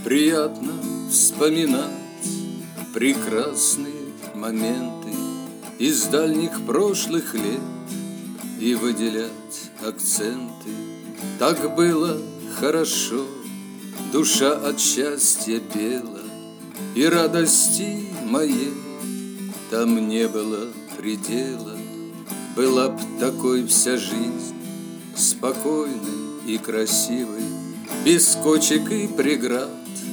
Приятно вспоминать прекрасные моменты из дальних прошлых лет и выделять акценты. Так было хорошо, душа от счастья пела, и радости моей там не было предела. Была б такой вся жизнь, спокойной и красивой, без кочек и преград,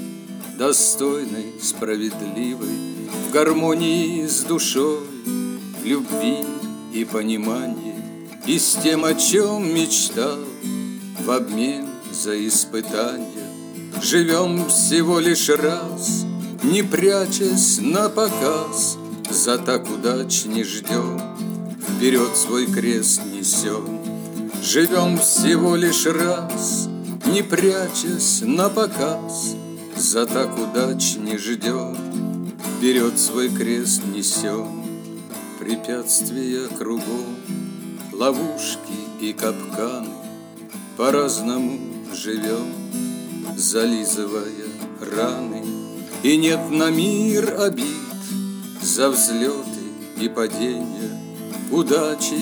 достойной, справедливой, в гармонии с душой, в любви и понимании, и с тем, о чем мечтал, в обмен за испытания. Живем всего лишь раз, не прячась на показ, за так удач не ждем, вперед свой крест несем. Живем всего лишь раз, не прячась на показ, за так удач не ждем, вперед свой крест несем. Препятствия кругом, ловушки и капканы, по-разному живем, зализывая раны. И нет на мир обид за взлеты и падения, удачи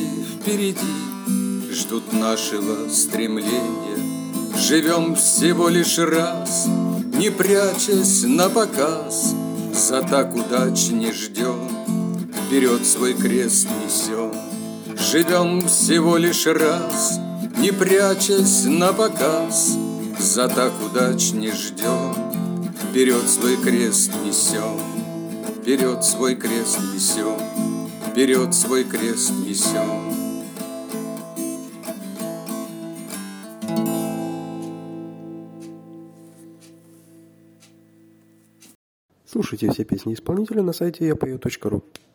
впереди ждут нашего стремления. Живем всего лишь раз, не прячась на показ, за так удач не ждем, вперед свой крест несем. Живем всего лишь раз, не прячась на показ, за так удач не ждем, вперед свой крест несем. Вперед свой крест несем, вперед свой крест несем. Слушайте все песни исполнителя на сайте yapою.ru.